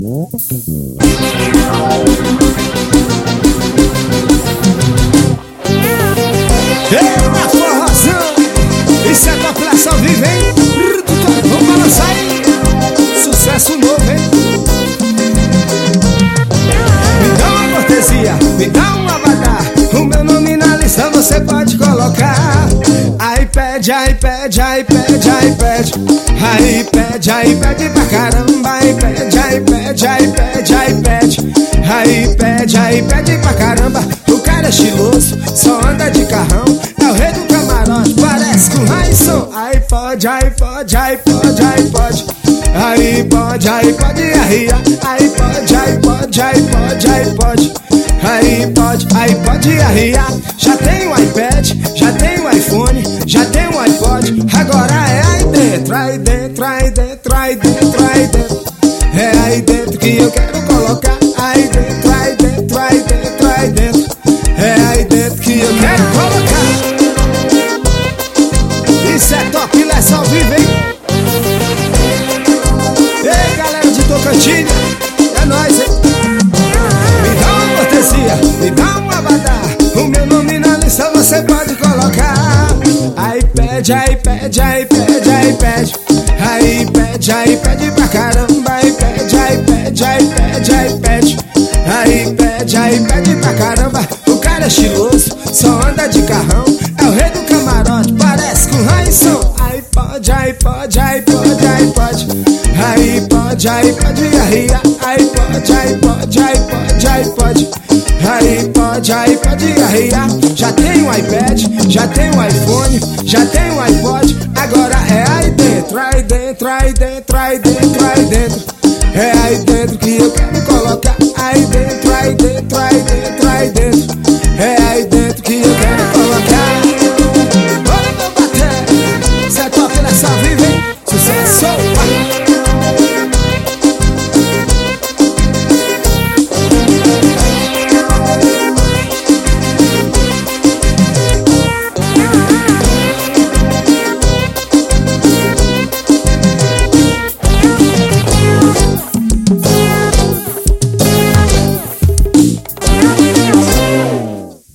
Eita forrozão, isso é população viva, hein? Vamos balançar, hein? Sucesso novo, hein? Me dá uma cortesia, me dá um abadá. O meu nome na lista você pode colocar. Aí pede, aí pede, aí pede, aí pede. Aí pede, aí pede pra caramba. Aí pede, aí pede, aí pede, aí pede. Aí pede, aí pede pra caramba. O cara é estiloso, só anda de carrão. É o rei do camarote, parece com Raisson. Aí pode, aí pode, aí pode, aí pode. Aí pode arriar. Aí pode, aí pode, aí pode, aí pode. Aí pode arriar. Já tem o iPad, já tem o iPhone, já tem o iPod. Agora é aí dentro, aí dentro, aí dentro, aí dentro, aí dentro. É aí dentro que eu quero colocar. Aí dentro, aí dentro, aí dentro, aí dentro. É aí dentro que eu quero colocar. Isso é top, let's ao vivo, hein? Ei, galera de Tocantins, é nóis, hein? Me dá uma cortesia, me dá um abadá. O meu nome na lista você pode colocar. Aí pede, aí pede, aí pede, aí pede. Aí pede pra caramba. Aí pede, aí pede, aí pede, aí pede. Aí pede pra caramba. O cara é estiloso, só anda de carrão. É o rei do camarote, parece com Raisson. Aí pode, aí pode, aí pode, aí pode. Aí pode arriar. Aí pode, aí pode, aí pode, aí pode. Aí pode arriar. Já tem o iPad, já tem o iPhone, já tem o iPod. Agora é aí dentro, aí dentro, aí dentro, aí dentro, aí dentro. É aí dentro que eu quero colocar. Aí dentro, aí dentro, aí dentro,